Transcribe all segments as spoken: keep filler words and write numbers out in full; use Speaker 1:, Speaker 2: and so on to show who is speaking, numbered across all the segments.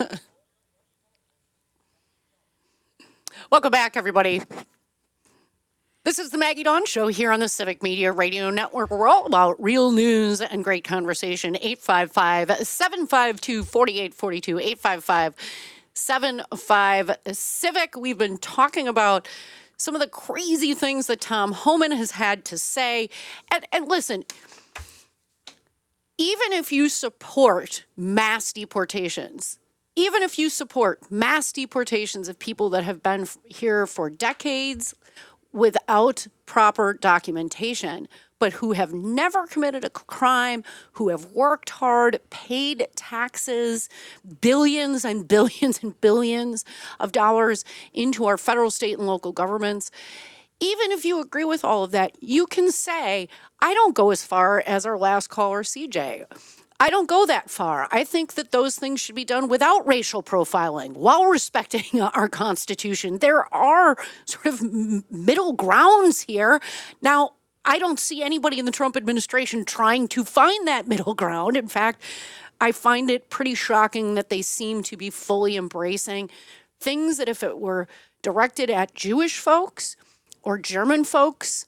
Speaker 1: Welcome back, everybody. This is the Maggie Dawn Show here on the Civic Media Radio Network. We're all about real news and great conversation. eight five five, seven five two, four eight four two, eight five five, seven five Civic. We've been talking about some of the crazy things that Tom Homan has had to say. And, and listen, even if you support mass deportations, even if you support mass deportations of people that have been here for decades without proper documentation, but who have never committed a crime, who have worked hard, paid taxes, billions and billions and billions of dollars into our federal, state, and local governments, even if you agree with all of that, you can say, I don't go as far as our last caller, C J. I don't go that far. I think that those things should be done without racial profiling while respecting our Constitution. There are sort of middle grounds here. Now, I don't see anybody in the Trump administration trying to find that middle ground. In fact, I find it pretty shocking that they seem to be fully embracing things that if it were directed at Jewish folks or German folks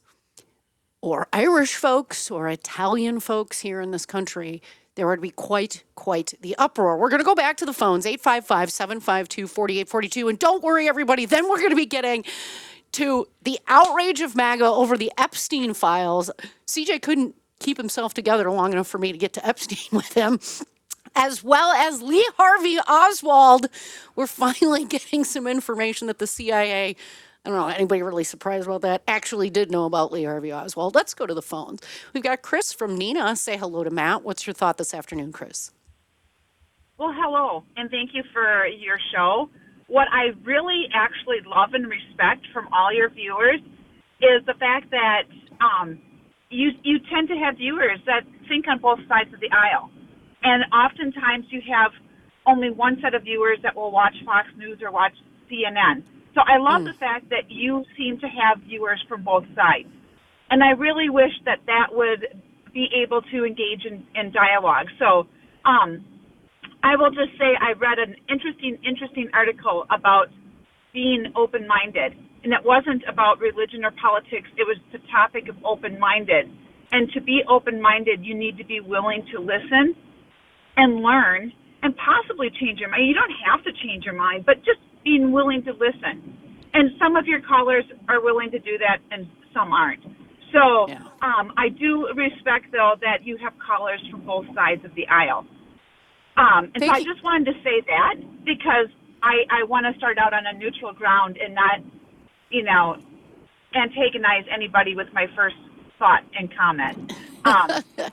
Speaker 1: or Irish folks or Italian folks here in this country, there would be quite, quite the uproar. We're going to go back to the phones, eight five five, seven five two, four eight four two. And don't worry, everybody, then we're going to be getting to the outrage of MAGA over the Epstein files. C J couldn't keep himself together long enough for me to get to Epstein with him, as well as Lee Harvey Oswald. We're finally getting some information that the C I A, I don't know, anybody really surprised about that, actually did know about Lee Harvey Oswald. Let's go to the phones. We've got Chris from Neenah. Say hello to Matt. What's your thought this afternoon, Chris?
Speaker 2: Well, hello, and thank you for your show. What I really actually love and respect from all your viewers is the fact that um, you you tend to have viewers that think on both sides of the aisle. And oftentimes you have only one set of viewers that will watch Fox News or watch C N N. So I love mm. the fact that you seem to have viewers from both sides. And I really wish that that would be able to engage in, in dialogue. So um, I will just say I read an interesting, interesting article about being open-minded. And it wasn't about religion or politics. It was the topic of open-minded. And to be open-minded, you need to be willing to listen and learn and possibly change your mind. You don't have to change your mind, but just being willing to listen. And some of your callers are willing to do that and some aren't. So yeah. um, I do respect, though, that you have callers from both sides of the aisle. Um, and Thank so I just wanted to say that because I, I want to start out on a neutral ground and not, you know, antagonize anybody with my first thought and comment. Um,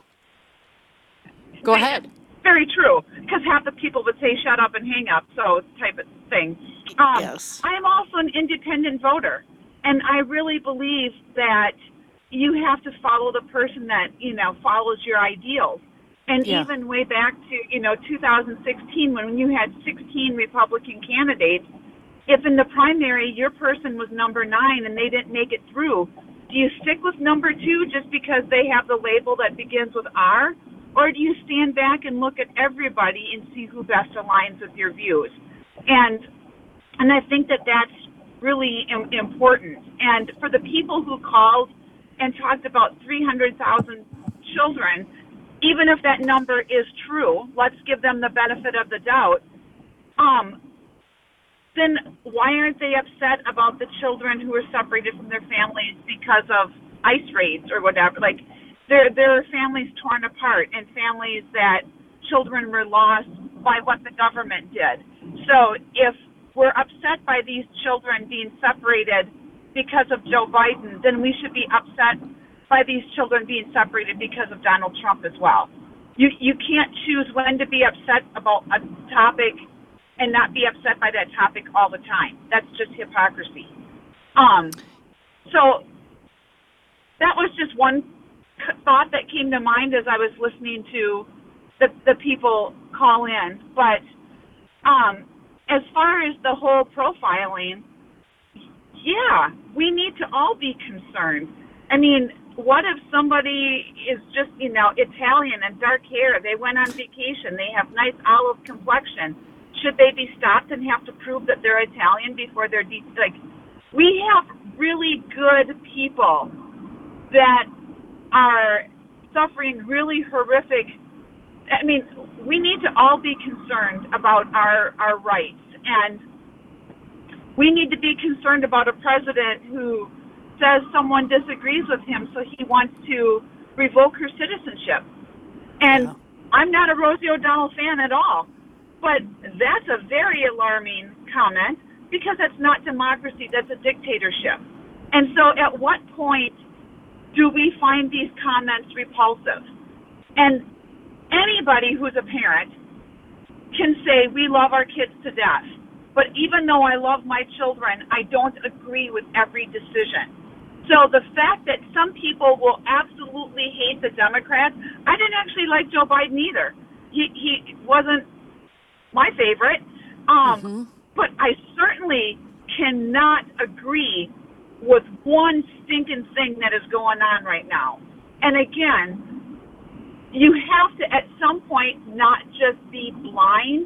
Speaker 1: Go ahead.
Speaker 2: Very true, because half the people would say shut up and hang up, so type of thing. Um,
Speaker 1: yes.
Speaker 2: I am also an independent voter, and I really believe that you have to follow the person that, you know, follows your ideals. And yeah. even way back to, you know, two thousand sixteen, when you had sixteen Republican candidates, if in the primary your person was number nine and they didn't make it through, do you stick with number two just because they have the label that begins with R? Or do you stand back and look at everybody and see who best aligns with your views? And and I think that that's really im- important. And for the people who called and talked about three hundred thousand children, even if that number is true, let's give them the benefit of the doubt, um, then why aren't they upset about the children who are separated from their families because of ICE raids or whatever? Like, There, there are families torn apart and families that children were lost by what the government did. So if we're upset by these children being separated because of Joe Biden, then we should be upset by these children being separated because of Donald Trump as well. You you can't choose when to be upset about a topic and not be upset by that topic all the time. That's just hypocrisy. Um, so that was just one thought that came to mind as I was listening to the, the people call in. But um, as far as the whole profiling, yeah, we need to all be concerned. I mean, what if somebody is just, you know, Italian and dark hair? They went on vacation. They have nice olive complexion. should they be stopped and have to prove that they're Italian before they're de- like? We have really good people that are suffering really horrific. I mean, we need to all be concerned about our our rights, and we need to be concerned about a president who says someone disagrees with him, so he wants to revoke her citizenship. And
Speaker 1: Yeah.
Speaker 2: I'm not a Rosie O'Donnell fan at all, but that's a very alarming comment because that's not democracy, that's a dictatorship. And so at what point do we find these comments repulsive? And anybody who's a parent can say, we love our kids to death. But even though I love my children, I don't agree with every decision. So the fact that some people will absolutely hate the Democrats, I didn't actually like Joe Biden either. He he wasn't my favorite. Um,
Speaker 1: Mm-hmm.
Speaker 2: But I certainly cannot agree with one stinking thing that is going on right now. And again, you have to at some point not just be blind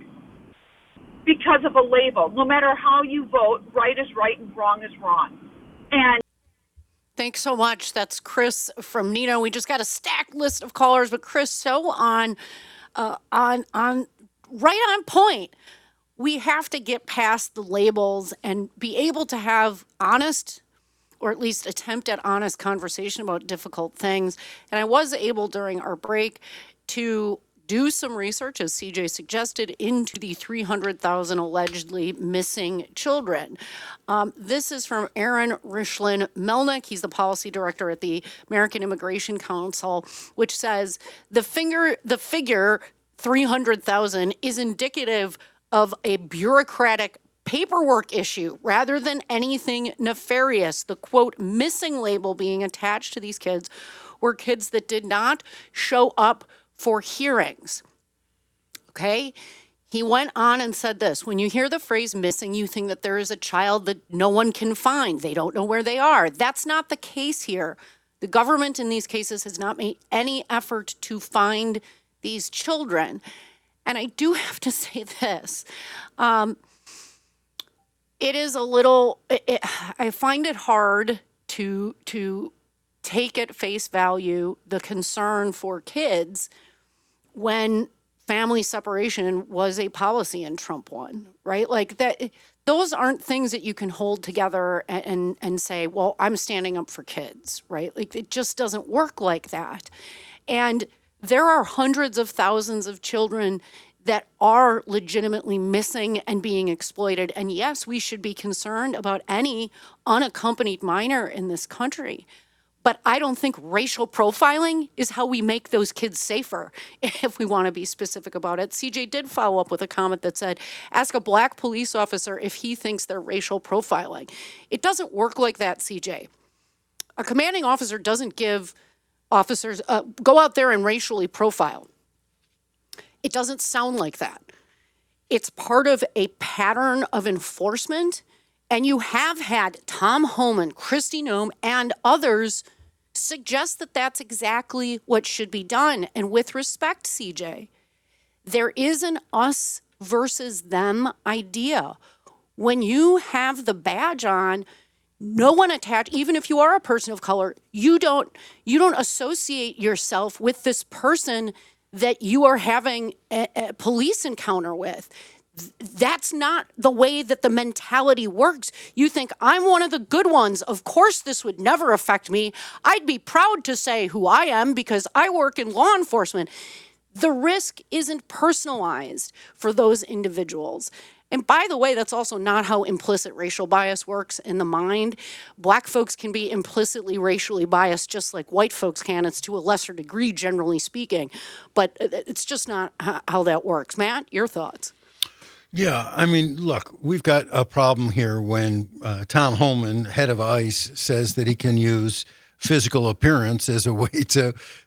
Speaker 2: because of a label. No matter how you vote, right is right and wrong is wrong. And
Speaker 1: Thanks so much. That's Chris from Nino. We just got a stacked list of callers, but Chris, so on, uh, on, on, right on point. We have to get past the labels and be able to have honest, or at least attempt at honest conversation about difficult things. And I was able during our break to do some research, as C J suggested, into the three hundred thousand allegedly missing children. Um, this is from Aaron Rishlin Melnick. He's the policy director at the American Immigration Council, which says the finger, the figure three hundred thousand is indicative of a bureaucratic paperwork issue rather than anything nefarious. The quote missing label being attached to these kids were kids that did not show up for hearings. Okay? He went on and said this: when you hear the phrase missing, you think that there is a child that no one can find. They don't know where they are. That's not the case here. The government in these cases has not made any effort to find these children. And I do have to say this. Um, it is a little, it, it, I find it hard to, to take at face value the concern for kids when family separation was a policy in Trump one, right? Like that, those aren't things that you can hold together and, and, and say, well, I'm standing up for kids, right? Like it just doesn't work like that. And there are hundreds of thousands of children that are legitimately missing and being exploited. And yes, we should be concerned about any unaccompanied minor in this country. But I don't think racial profiling is how we make those kids safer, if we want to be specific about it. C J did follow up with a comment that said, ask a black police officer if he thinks they're racial profiling. It doesn't work like that, C J. A commanding officer doesn't give officers, uh, go out there and racially profile. It doesn't sound like that. It's part of a pattern of enforcement. And you have had Tom Homan, Kristi Noem, and others suggest that that's exactly what should be done. And with respect, C J, there is an us versus them idea. When you have the badge on, no one attached, even if you are a person of color, you don't you don't associate yourself with this person that you are having a, a police encounter with. That's not the way that the mentality works. You think, I'm one of the good ones. Of course, this would never affect me. I'd be proud to say who I am because I work in law enforcement. The risk isn't personalized for those individuals. And by the way, that's also not how implicit racial bias works in the mind. Black folks can be implicitly racially biased just like white folks can. It's to a lesser degree, generally speaking. But it's just not how that works. Matt, your thoughts?
Speaker 3: Yeah, I mean, look, we've got a problem here when uh, Tom Homan, head of ICE, says that he can use physical appearance as a way to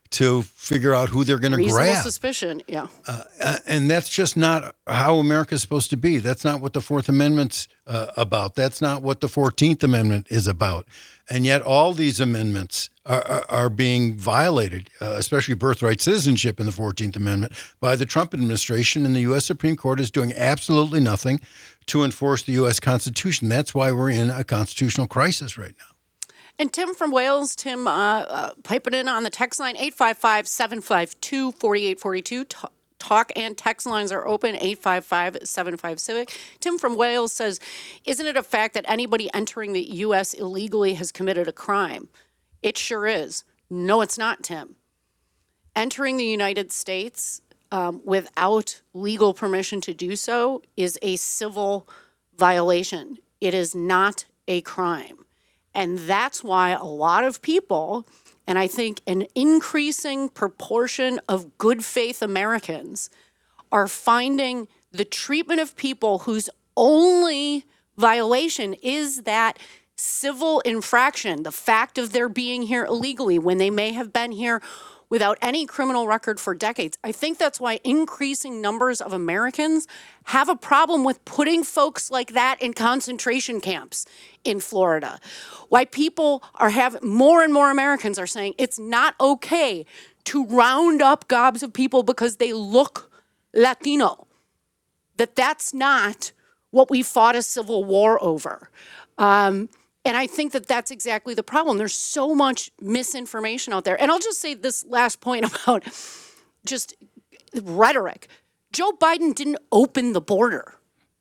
Speaker 3: to figure out who they're going to
Speaker 1: Reasonable
Speaker 3: grab.
Speaker 1: suspicion, yeah.
Speaker 3: Uh, and that's just not how America's supposed to be. That's not what the Fourth Amendment's uh, about. That's not what the fourteenth Amendment is about. And yet all these amendments are, are, are being violated, uh, especially birthright citizenship in the fourteenth Amendment, by the Trump administration. And the U S Supreme Court is doing absolutely nothing to enforce the U S Constitution. That's why we're in a constitutional crisis right now.
Speaker 1: And Tim from Wales, Tim, uh, uh, piping in on the text line, eight five five, seven five two, four eight four two. T- talk and text lines are open, eight five five, seven five, civic. Tim from Wales says, isn't it a fact that anybody entering the U S illegally has committed a crime? It sure is. No, it's not, Tim. Entering the United States um, without legal permission to do so is a civil violation. It is not a crime. And that's why a lot of people, and I think an increasing proportion of good faith Americans, are finding the treatment of people whose only violation is that civil infraction, the fact of their being here illegally when they may have been here without any criminal record for decades. I think that's why increasing numbers of Americans have a problem with putting folks like that in concentration camps in Florida. Why people are having, more and more Americans are saying it's not okay to round up gobs of people because they look Latino. That that's not what we fought a civil war over. Um, And I think that that's exactly the problem. There's so much misinformation out there. And I'll just say this last point about just rhetoric. Joe Biden didn't open the border.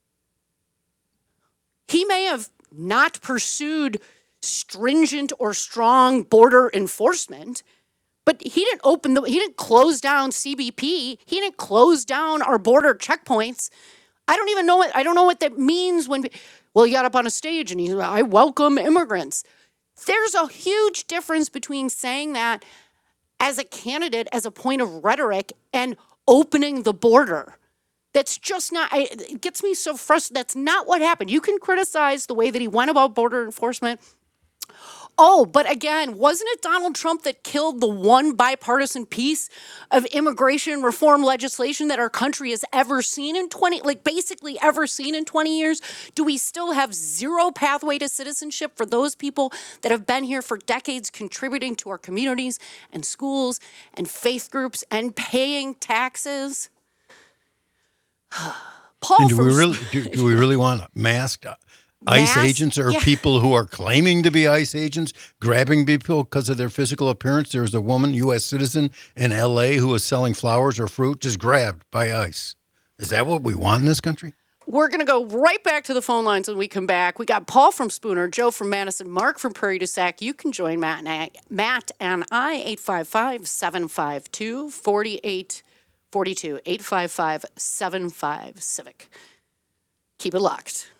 Speaker 1: He may have not pursued stringent or strong border enforcement, but he didn't open the, he didn't close down C B P. He didn't close down our border checkpoints. I don't even know what, I don't know what that means when, well, he got up on a stage and he said, I welcome immigrants. There's a huge difference between saying that as a candidate, as a point of rhetoric, and opening the border. That's just not, I, it gets me so frustrated. That's not what happened. You can criticize the way that he went about border enforcement. Oh, but again, wasn't it Donald Trump that killed the one bipartisan piece of immigration reform legislation that our country has ever seen in twenty, like basically ever seen in twenty years? Do we still have zero pathway to citizenship for those people that have been here for decades, contributing to our communities and schools and faith groups and paying taxes? Paul,
Speaker 3: And do we
Speaker 1: from-
Speaker 3: really do, do we really want masked ICE
Speaker 1: Mask-
Speaker 3: agents or
Speaker 1: yeah.
Speaker 3: people who are claiming to be ICE agents grabbing people because of their physical appearance? There was a woman, U S citizen in L A, who was selling flowers or fruit, just grabbed by ICE. Is that what we want in this country?
Speaker 1: We're going to go right back to the phone lines when we come back. We got Paul from Spooner, Joe from Madison, Mark from Prairie du Sac. You can join Matt and I, Matt and I eight five five, seven five two, four eight four two, eight five five, seven five, civic. Keep it locked.